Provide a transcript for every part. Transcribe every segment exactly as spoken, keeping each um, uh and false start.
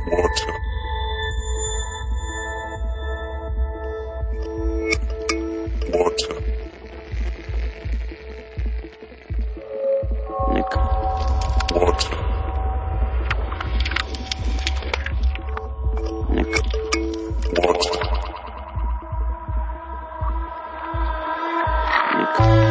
water, water, nickel, water, nickel, water, nickel.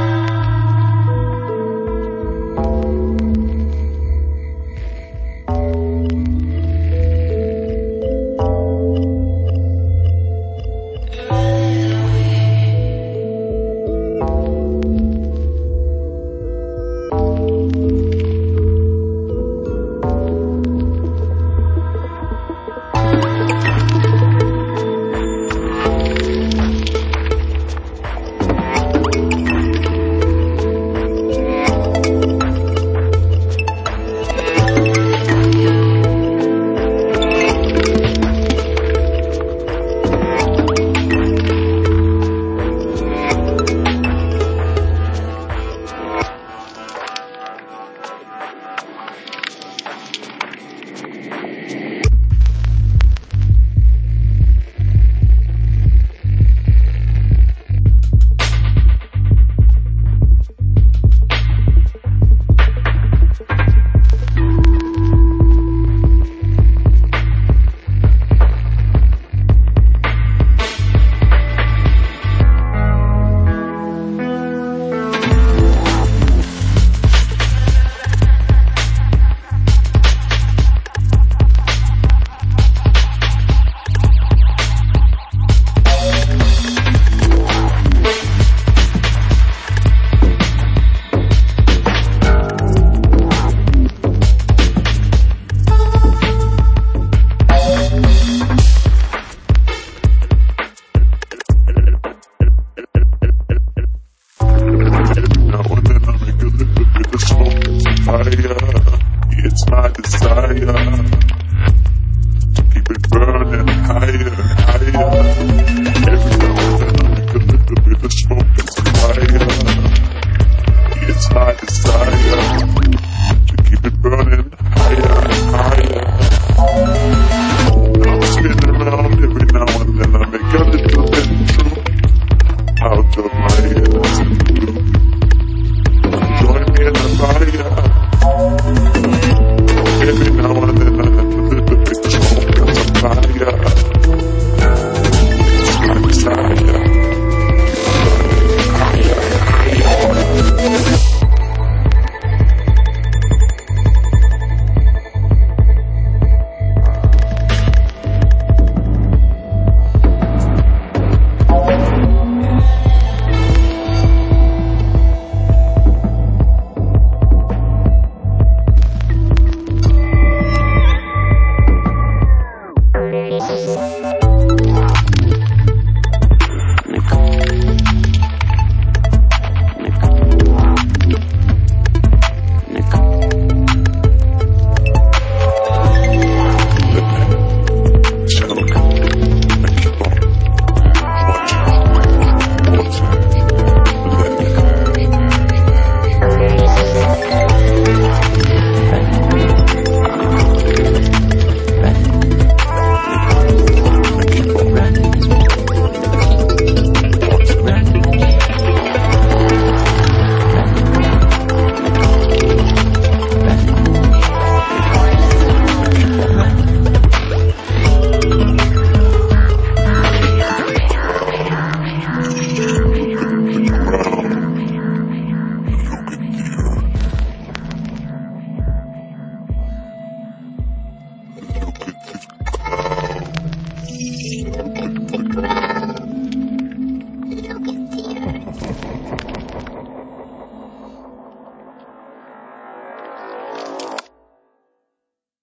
It's my desire to keep it burning higher and higher. Every now and then I make a little bit of smoke and some fire. It's my desire to keep it burning higher and higher. I'm spinning around every now and then I make a little bit true out of my innocent blue. Join me in the fire. Every now and then I have a little bit of smoke and some fire. It's my desire. Higher, higher. Look at the cloud.